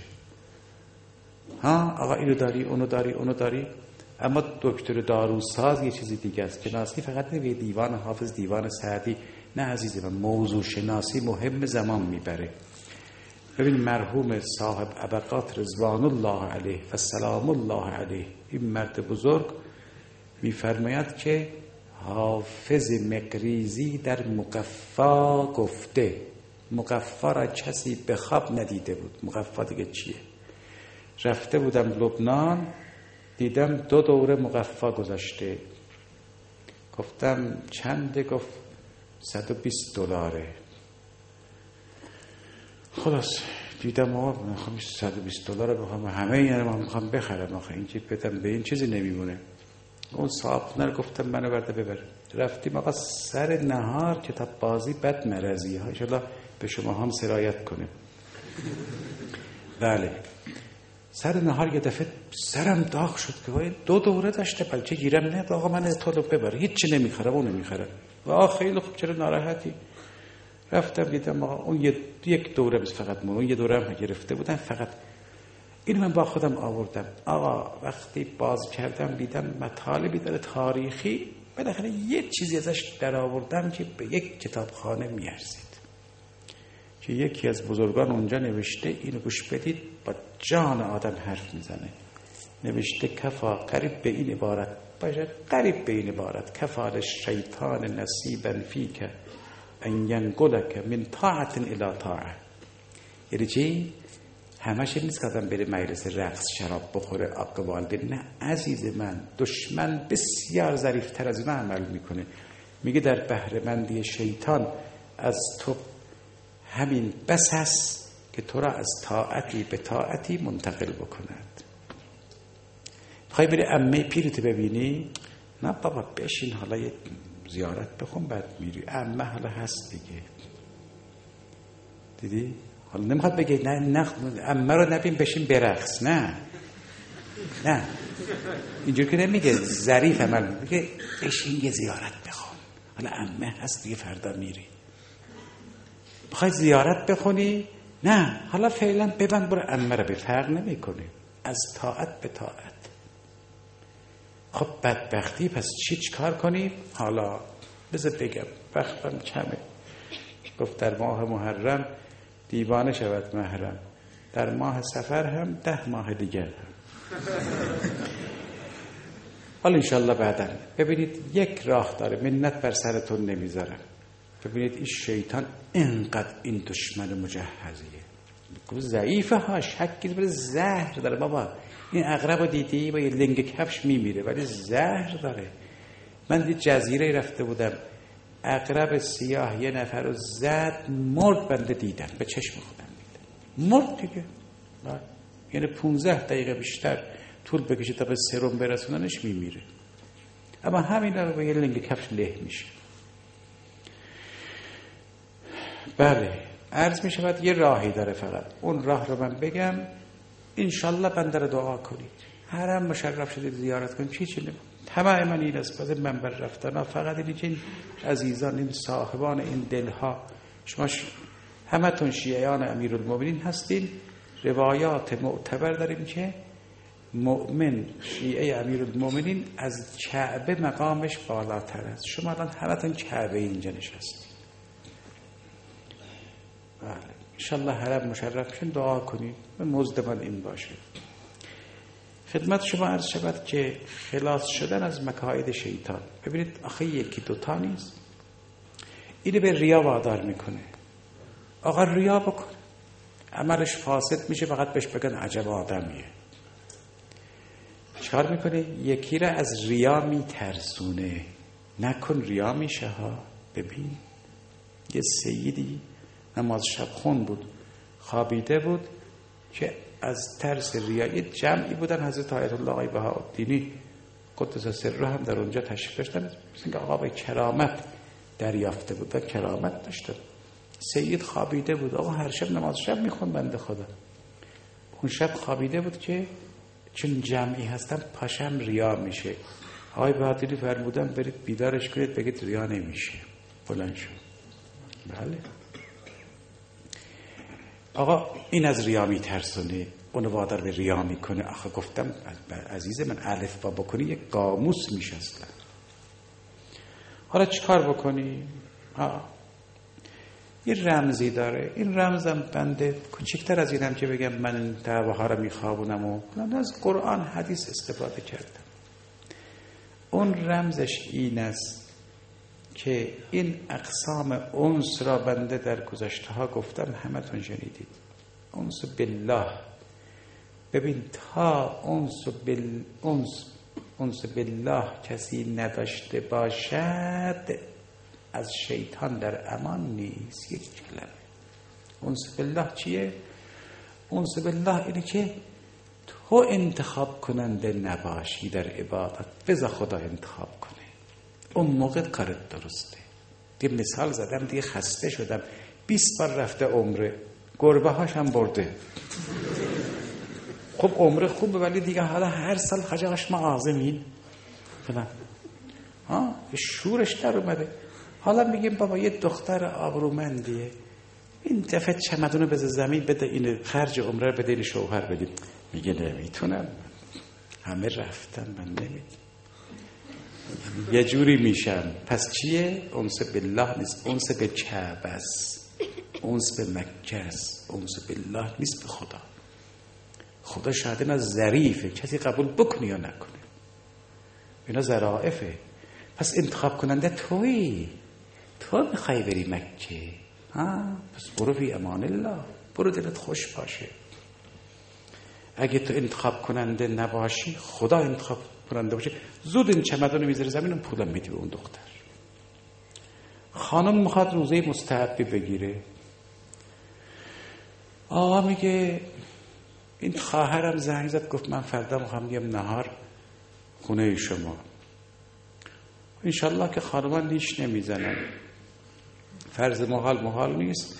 ها آقا اینو داری، اونو داری، اونو داری. اما دکتر داروساز یه چیزی دیگه است. شناسی فقط نمیگه دیوان حافظ، دیوان سعدی. نه عزیز من، موضوع شناسی مهم زمان میبره. ببین مرحوم صاحب ابقات رضوان الله علیه و سلام الله علیه، این مرد بزرگ میفرماید که حافظ مقریزی در مقفا گفته، مقفا را کسی به خواب ندیده بود. مقفا دیگه چیه؟ رفته بودم لبنان، دیدم دو دوره مقفا گذاشته. گفتم چنده؟ گفت صد و بیست دلاره. خلاص دیدم آقا من میخوام صد و بیست دلار بخوام همه اینا رو من میخوام بخرم، آخه این که بدم به این چیزی نمیمونه. اون صاحب رو گفتم منو برده ببر. رفتیم آقا سر نهار کتاب بازی بد مرضی ها، انشالله به شما هم سرایت کنیم. بله سر نهار یه دفعه سرم داغ شد که دو دوره داشته بلچه گیرم نه آقا من طالب ببر، هیچ چی نمیخره اون نمیخره. و آقا خیلی خوب چرا ناراحتی؟ رفتم دیدم آقا اون یک دوره بس فقط مون، اون یه دوره هم گرفته بودن فقط. این من با خودم آوردم آقا وقتی باز کردم دیدم مطالبی داره تاریخی، بالاخره یه چیزی ازش در آوردم که به یک کتابخانه میارزید، که یکی از بزرگان اونجا نوشته، اینو گوش بدید، با جان آدم حرف میزنه. نوشته کفا قریب به این عبارت باشه، قریب به این عبارت کفال شیطان نصیبا فیک ان ینقلک من طاعت الی طاعه. یعنی چی؟ همش نیست که آدم بره مجلس رقص شراب بخوره عقب والدین. نه عزیز من، دشمن بسیار ظریف‌تر از این عمل میکنه. میگه در بهره مندی شیطان از تو همین بس است که تو را از طاعتی به طاعتی منتقل بکند. میخوای بری عمه پیرت ببینی؟ نه بابا بشین حالا یه زیارت بخون بعد میری. عمه حالا هست دیگه، دیدی؟ حالا نمیخواد بگه نه نه عمه رو نبین بشین برقص، نه نه اینجور که نمیگه، ظریف عمل میگه بشین یه زیارت بخون، حالا عمه هست دیگه فردا میری. بخوای زیارت بخونی؟ نه حالا فعلا ببند برو عمه رو، به فرق نمیکنه، از طاعت به طاعت. خب بدبختی پس چی چکار کنیم؟ حالا بذار بگم وقتم کمه. گفت در ماه محرم دیوانه شود محرم، در ماه سفر هم ده ماه دیگر هم. حالا انشالله بعداً ببینید یک راه داره، منت بر سرتون نمیذارم. ببینید این شیطان اینقدر این دشمن مجهزیه، ضعیفه ها، شکی بر زهر داره. بابا این عقرب رو دیدی با یه لنگ کفش میمیره ولی زهر داره. من دید جزیره رفته بودم، عقرب سیاه یه نفر رو زد مرد، بنده دیدم به چشم خودم دیدم مرد دیگه. یعنی پونزده دقیقه بیشتر طول بکشه تا به سرم برسوننش میمیره، اما همین رو با یه لنگ کفش له میشه. بله عرض می شود یه راهی داره، فقط اون راه رو من بگم انشالله بنده رو دعا کنید. حرم مشرف شدید زیارت کنید، چی چی نمید همه من این است باز منبر رفتن. فقط این این عزیزان، این صاحبان این دلها، شما همه تون شیعیان امیرالمومنین هستین. روایات معتبر داریم که مؤمن شیعه امیرالمومنین از کعبه مقامش بالاتر است. شما الان همه تون کعبه اینجا نشستید. بله انشالله حرم مشرف شد دعا کنید و مزد من این باشه. خدمت شما عرض شود که خلاص شدن از مکاید شیطان، ببینید آخه یکی دوتا نیست، اینو به ریا وادار میکنه. آقا ریا بکن، عملش فاسد میشه، فقط بهش بگن عجب آدمیه. چکار میکنه؟ یکی را از ریا میترسونه. نکن ریا میشه ها. ببین یه سیدی نماز شب خون بود، خوابیده بود که از ترس ریایی جمعی بودن، حضرت آیت الله آقای بهاءالدینی قدس سره هم در اونجا تشریف داشتن، مثل که آقا به کرامت دریافته بود و کرامت داشتن. سید خوابیده بود، آقا هر شب نماز شب میخوند بنده خدا. اون شب خوابیده بود که چون جمعی هستن پاشم ریا میشه. آقای بهاءالدینی فرمودن برید بیدارش کنید بگید ریا نمیشه. بلند شد. بله آقا این از ریا میترسونه، اونو وادار به ریا میکنه. آخه گفتم عزیز من الف با بکنی یک قاموس میشه اصلا. حالا چیکار بکنی؟ ها این رمزی داره، این رمزم بنده کوچکتر از اینم که بگم من دعواها رو میخوابونم و من از قرآن حدیث استفاده کردم. اون رمزش این است که این اقسام انس را بنده در گذشته ها گفتم، همه تون شنیدید. انس بالله، ببین تا انس بال انس انس بالله کسی نداشته باشد از شیطان در امان نیست. یک کلمه انس بالله چیه؟ انس بالله اینه که تو انتخاب کننده نباشی در عبادت، بذار خدا انتخاب کنه، اون موقع کارت درسته. یه مثال زدم دیگه، خسته شدم، بیست بار رفته عمره، گربه هاش هم برده. خب عمره خوبه ولی دیگه حالا هر سال خجاش ما عازمین فلان، ها شورش در اومده. حالا میگیم بابا یه دختر آبرومندیه، این دفعه چمدونو بذار زمین، بده این خرج عمره رو بده این شوهر بدیم. میگه نمیتونم، همه رفتن من نمیتونم. یه جوری میشم. پس چیه؟ انس بالله نیست، انس به کعبه است، انس به مکه است، انس بالله نیست به خدا. خدا شاید اینا ظریفه، کسی قبول بکنه یا نکنه، اینا ظرائفه. پس انتخاب کننده تویی، تو میخوای بری مکه، ها پس برو فی امان الله، برو دلت خوش باشه. اگه تو انتخاب کننده نباشی، خدا انتخاب کننده باشه، زود این چمدانو میذاره زمین، اون پولم میدی به اون دختر. خانم میخواد روزه مستحبی بگیره، آقا میگه این خواهرم زنگ زد گفت من فردا میخوام بیام نهار خونه شما. انشالله که خانمان نیش نمیزنن، فرض محال محال نیست،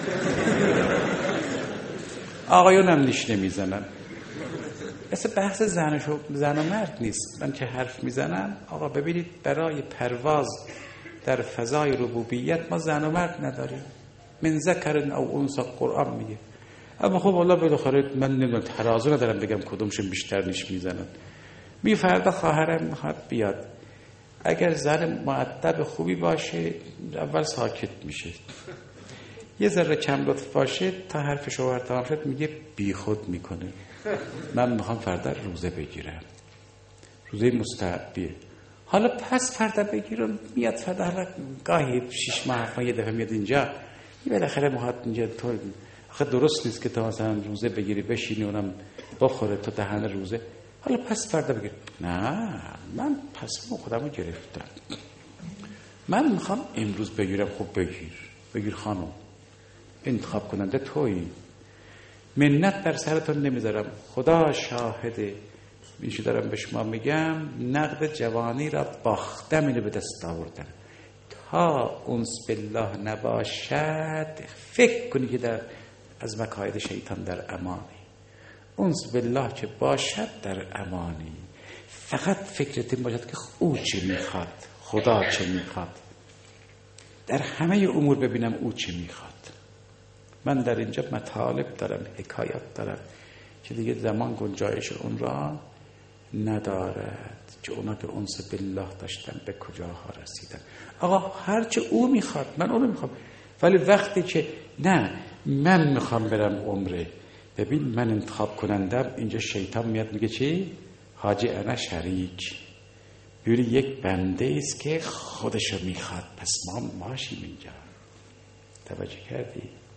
آقایون هم نیش نمیزنن. اصلا بحث زن و زن و مرد نیست. من که حرف میزنم آقا ببینید، برای پرواز در فضای ربوبیت ما زن و مرد نداریم. من ذکر او انثی قرآن میگه. اما خب والله بالاخره من نمیدونم، ترازو ندارم بگم کدومشون بیشتر نیش میزنن. می فردا خواهرم میخواد بیاد، اگر زن مؤدب خوبی باشه اول ساکت میشه، یه ذره کم لطف باشه تا حرف شوهر تمام شد میگه بی خود میکنه من میخوام فردا روزه بگیرم، روزه مستحبیه. حالا پس فردا بگیرم، میاد فردا، حالا گاهی شش ماه یه دفعه میاد اینجا، یه بالاخره میاد اینجا. تو آخه درست نیست که تا مثلا روزه بگیری بشینی اونم بخوره تو دهن روزه، حالا پس فردا بگیر. نه، من پس من خودمو گرفتم، من میخوام امروز بگیرم. خب بگیر، بگیر خانم، انتخاب کننده تویی، منت بر سرتون نمیذارم. خدا شاهده، اینشو دارم به شما میگم، نقد جوانی را باختم، اینو به دست آوردم. تا انس بالله نباشد فکر کنی که در از مکاید شیطان در امانی. انس بالله که باشد در امانی. فقط فکرت این باشد که او چه میخواد، خدا چه میخواد، در همه امور ببینم او چه میخواد. من در اینجا مطالب دارم، حکایت دارم که دیگه زمان گنجایش اون را ندارد، که اونا که انس بالله داشتن به کجاها رسیدن. آقا هرچه او میخواد من اونو میخوام، ولی وقتی که نه من میخوام برم عمره، ببین من انتخاب کنندم، اینجا شیطان میاد میگه چی؟ حاجی انا شریک، ببینی یک بنده است که خودشو میخواد، پس ما ماشیم اینجا. توجه کردی؟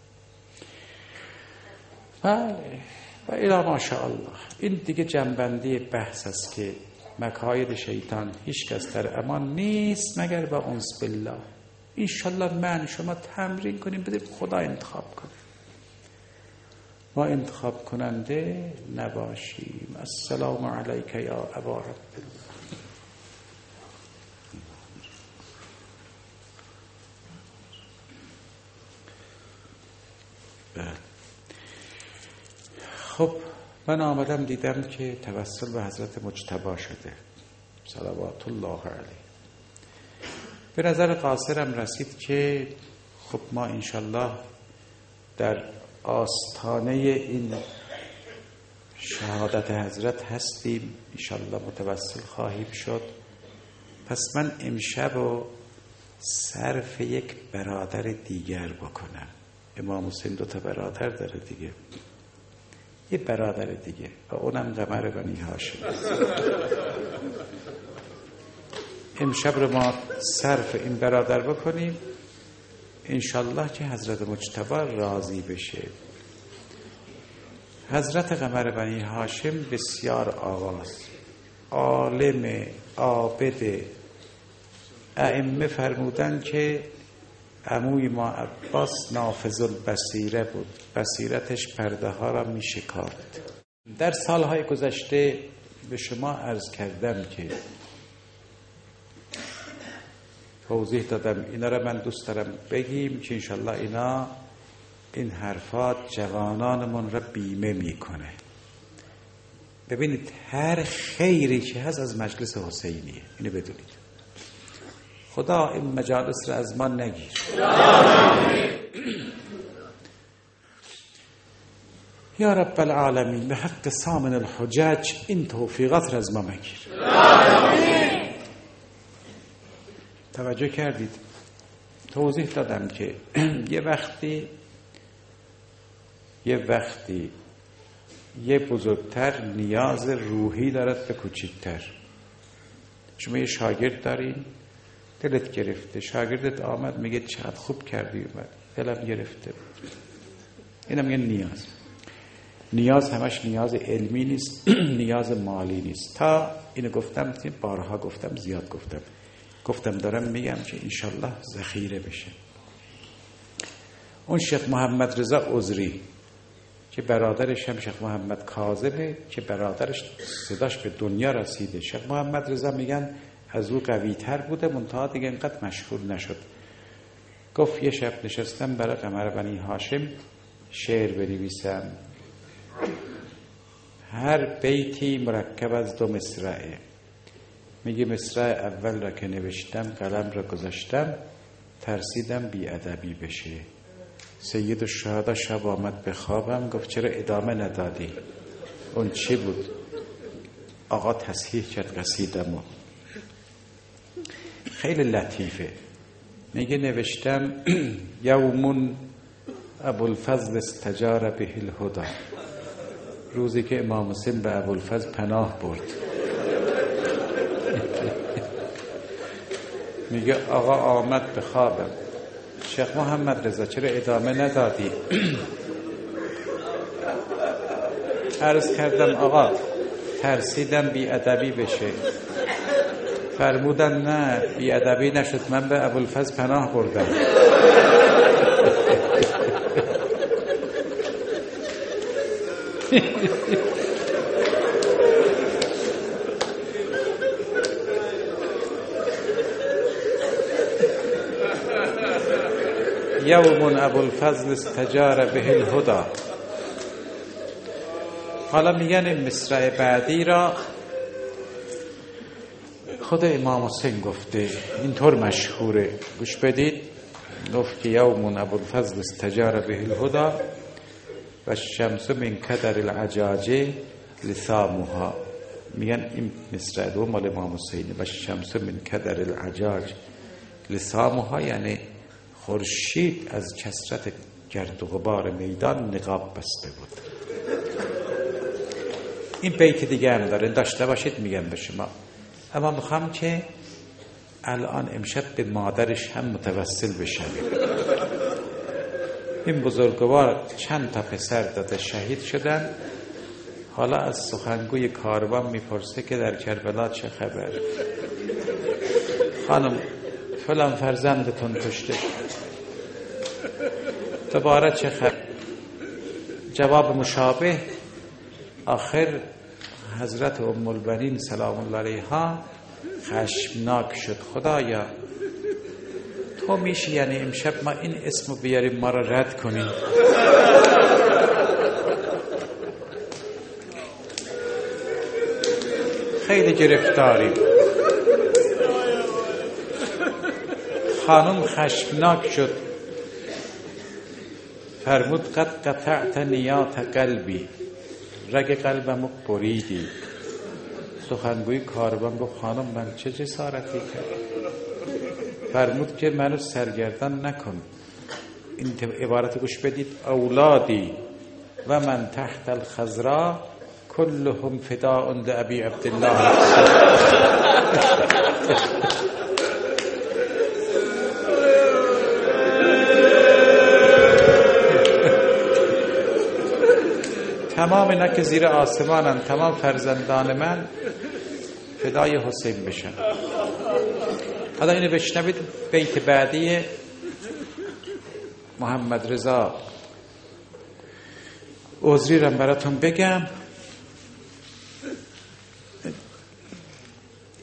بله و الی ماشاءالله. این دیگه جنبندی بحث است که مکاید شیطان هیچ کس در امان نیست مگر با انس بالله. انشالله من شما تمرین کنیم، بدیم خدا انتخاب کنه، ما انتخاب کننده نباشیم. السلام علیک یا ابا عبدالله. خب من آمدم دیدم که توسل به حضرت مجتبی شده صلوات الله علیه. به نظر قاصرم رسید که خب ما انشالله در آستانه این شهادت حضرت هستیم، انشالله متوسل خواهیم شد. پس من امشب و صرف یک برادر دیگر بکنم. امام حسین دو تا برادر داره دیگه، یه برادر دیگه و اونم قمر بنی هاشم. امشب رو ما صرف این برادر بکنیم، انشالله که حضرت مجتبی راضی بشه. حضرت قمر بنی هاشم بسیار آواز، عالم، عابد، ائمه فرمودن که عموی ما عباس نافذ البصیره بود، بصیرتش پرده ها را می شکافت. در سالهای گذشته به شما عرض کردم که توضیح دادم، اینا را من دوست دارم بگیم که انشالله اینا این حرفات جوانانمون را بیمه میکنه. ببینید هر خیری که هست از مجلس حسینیه، اینو بدونید. خدا این مجالس را از ما نگیر. یا رب العالمین، به حق سامن الحجاج این توفیقات را از ما مگیر. توجه کردید؟ توضیح دادم که یه وقتی یه وقتی یه بزرگتر نیاز روحی دارد به کوچکتر. شما یه شاگرد دارین، دلت گرفته، شاگردت آمد میگه چقدر خوب کردی، اومد دلم گرفته. اینم میگه نیاز. نیاز همش نیاز علمی نیست، نیاز مالی نیست. تا اینو گفتم، بارها گفتم، زیاد گفتم گفتم دارم میگم که انشالله ذخیره بشه. اون شیخ محمد رضا عذری که برادرش هم شیخ محمد کاظمه که برادرش صداش به دنیا رسیده، شیخ محمد رضا میگن از او قوی تر بوده، منتها دیگه اینقدر مشهور نشد. گفت یه شب نشستم برای قمر بنی هاشم شعر بنویسم، هر بیتی مرکب از دو مصرعه. میگه مصرع اول را که نوشتم قلم را گذاشتم، ترسیدم بی ادبی بشه. سید الشهدا شب آمد به خوابم، گفت چرا ادامه ندادی؟ اون چی بود؟ آقا تصحیح کرد قصیدمو. خیلی لطیفه. میگه نوشتم یومون ابوالفضل استجار به الهدی، روزی که امام حسین به ابوالفضل پناه برد. میگه آقا آمد به خوابم، شیخ محمد رضا چرا ادامه ندادی؟ عرض کردم آقا ترسیدم بی ادبی بشه. فرمودن نه بی ادبی نشد، من به ابوالفضل پناه بردم. یوم ابوالفضل استجار به الهدی. حالا میگن این مصرع بعدی را خود امام حسین گفته، اینطور مشهوره، گوش بدید. گفت که یوم ابوالفضل استجار به الهدی و الشمس من کدر العجاج لثامها. میگن این مصرع دو مال امام حسین، و الشمس من کدر العجاج لثامها، یعنی خورشید از کثرت گرد و غبار میدان نقاب بسته بود. این بیت دیگه هم داره، داشته باشید میگم به شما. اما میخوام که الان امشب به مادرش هم متوسل بشویم. این بزرگوار چند تا پسر داده شهید شدن، حالا از سخنگوی کاروان میپرسه که در کربلا چه خبر؟ خانم فلان فرزندتون کشته شد، دوباره چه خبر؟ جواب مشابه. آخر حضرت ام البنین سلام الله علیها خشمناک شد، خدایا تو میشی یعنی امشب ما این اسمو بیاریم ما را رد کنیم؟ خیلی گرفتاریم. خانم خشمناک شد، فرمود قد قطعت نیات قلبی، رگ قلبمو بریدی. سخنگوی کاروان گفت خانم من چه جسارتی کردم؟ فرمود که منو سرگردان نکن. این عبارت گوش بدید. اولادی و من تحت الخضراء كلهم فداء لأبي عبد الله. تمام اینا که زیر آسمانن، تمام فرزندان من فدای حسین بشن. حالا اینو بشنوید. بیت بعدی محمد رضا عذری رو براتون بگم.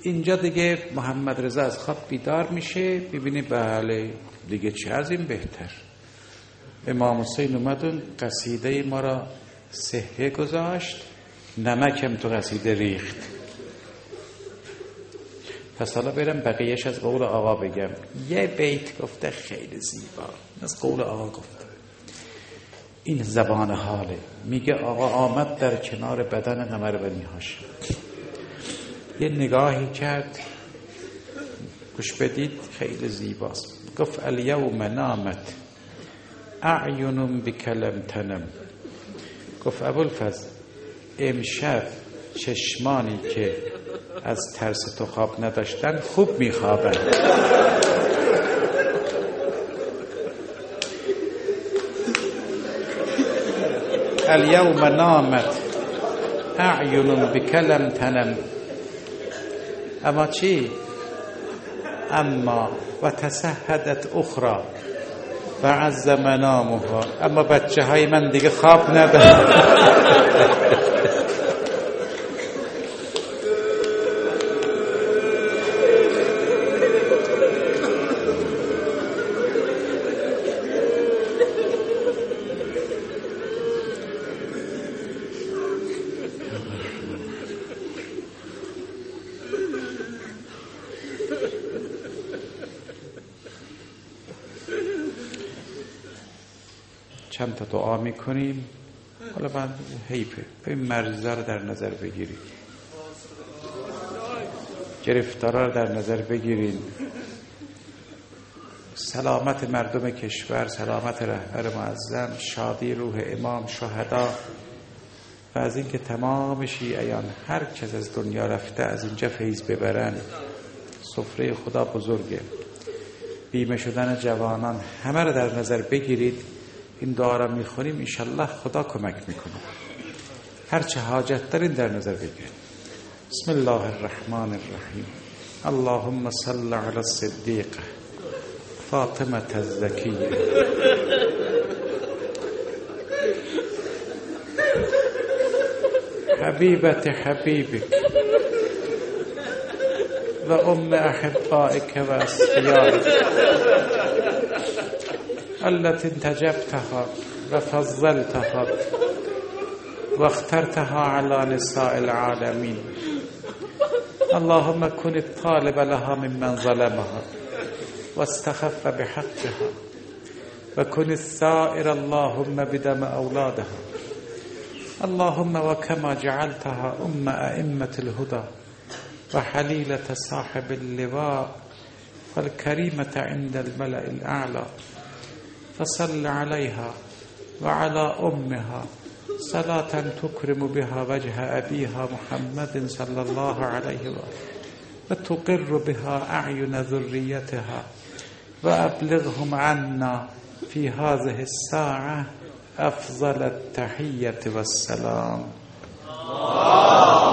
اینجا دیگه محمد رضا از خواب بیدار میشه، ببینی بله دیگه چه از این بهتر. امام حسین اومدون قصیده ما را صحه گذاشت، نمکم تو قصیده ریخت. پس حالا برم بقیهش از قول آقا بگم. یه بیت گفته خیلی زیبا از قول آقا گفته، این زبان حاله. میگه آقا آمد در کنار بدن قمر بنی هاشم، یه نگاهی کرد، گوش بدید خیلی زیباست. گفت الیوم نامت اعین بکلم تنم. گفت ابوالفضل امشب چشمانی که از ترس تو خواب نداشتن خوب میخوابن. الیوم نامت اعین بکلم تنم. اما چی؟ اما و تسهدت اخرى و عز منامها. اما بچه های من دیگه خواب ندارن. چند تا دعا میکنیم. حالا من حیفه این مریضا رو در نظر بگیرید، گرفتارا رو در نظر بگیرید، سلامت مردم کشور، سلامت رهبر معظم، شادی روح امام، شهدا، و از اینکه تمام شیعیان هر کس از دنیا رفته از اینجا فیض ببرن. سفره خدا بزرگه. بیمه شدن جوانان، همه رو در نظر بگیرید. این دعا را میخونیم انشالله خدا کمک میکنه. هر چه حاجت دارین در نظر بگیرید. بسم الله الرحمن الرحیم. اللهم صل علی الصدیقه فاطمه الزکیه حبیبت حبیبک و ام احبائک و اصفیائک التي انتجبتها وفضلتها واخترتها على نساء العالمين. اللهم كن الطالب لها ممن ظلمها واستخف بحقها وكن الثائر اللهم بدم أولادها. اللهم وكما جعلتها أم أئمة الهدى وحليلة صاحب اللواء والكريمة عند الملأ الأعلى، فصل عليها وعلى أمها صلاة تكرم بها وجه أبيها محمد صلى الله عليه وسلم وتقر بها أعين ذريتها، وأبلغهم عنا في هذه الساعة أفضل التحية والسلام.